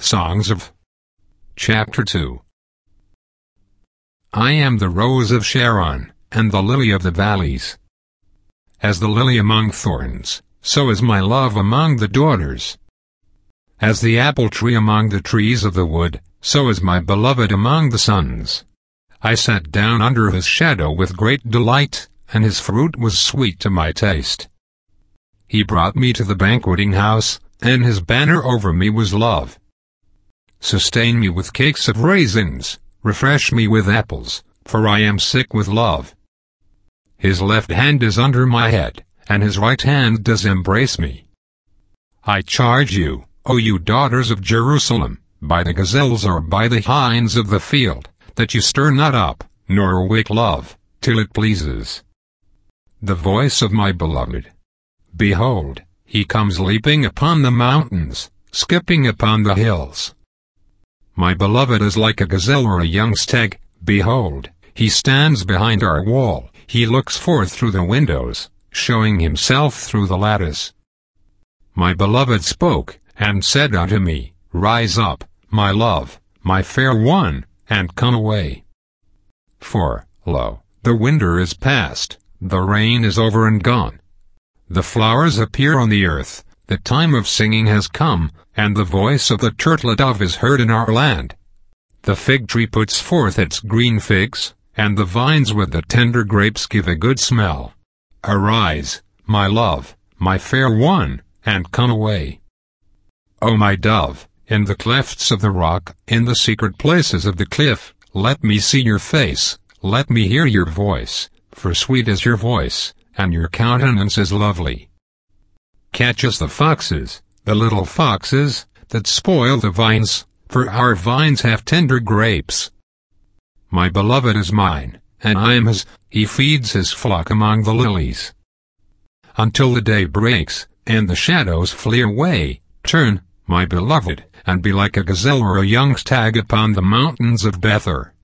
Songs of Chapter 2. I am the rose of Sharon, and the lily of the valleys. As the lily among thorns, so is my love among the daughters. As the apple tree among the trees of the wood, so is my beloved among the sons. I sat down under his shadow with great delight, and his fruit was sweet to my taste. He brought me to the banqueting house, and his banner over me was love. Sustain me with cakes of raisins, refresh me with apples, for I am sick with love. His left hand is under my head, and his right hand does embrace me. I charge you, O you daughters of Jerusalem, by the gazelles or by the hinds of the field, that you stir not up, nor awake love, till it pleases. The voice of my beloved. Behold, he comes leaping upon the mountains, skipping upon the hills. My beloved is like a gazelle or a young stag. Behold, he stands behind our wall, he looks forth through the windows, showing himself through the lattice. My beloved spoke, and said unto me, Rise up, my love, my fair one, and come away. For, lo, the winter is past, the rain is over and gone. The flowers appear on the earth, the time of singing has come, and the voice of the turtle dove is heard in our land. The fig tree puts forth its green figs, and the vines with the tender grapes give a good smell. Arise, my love, my fair one, and come away. O my dove, in the clefts of the rock, in the secret places of the cliff, let me see your face, let me hear your voice, for sweet is your voice, and your countenance is lovely. Catch us the foxes, the little foxes, that spoil the vines, for our vines have tender grapes. My beloved is mine, and I am his, he feeds his flock among the lilies. Until the day breaks, and the shadows flee away, turn, my beloved, and be like a gazelle or a young stag upon the mountains of Bether.